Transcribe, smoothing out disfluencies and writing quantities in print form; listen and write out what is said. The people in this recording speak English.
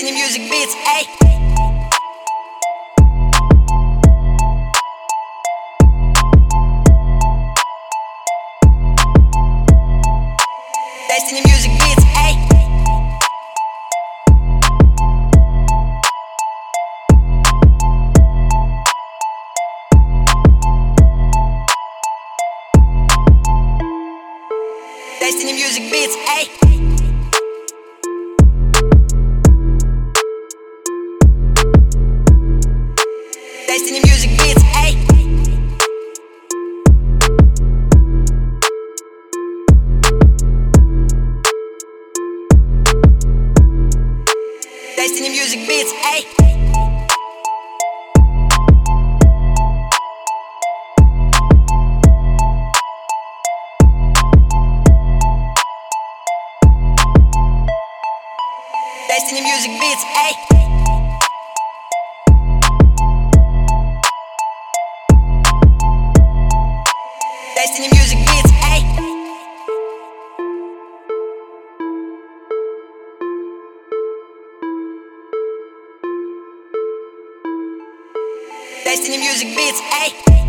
Destiny Music Beats, ayy. Destiny Music Beats, ayy. Destiny Music Beats, ayy. Destiny Music Beats, ayy. Destiny Music Beats, ayy. Destiny Music Beats, ayy. Destiny Music Beats, ayy. Destiny Music Beats, ayy.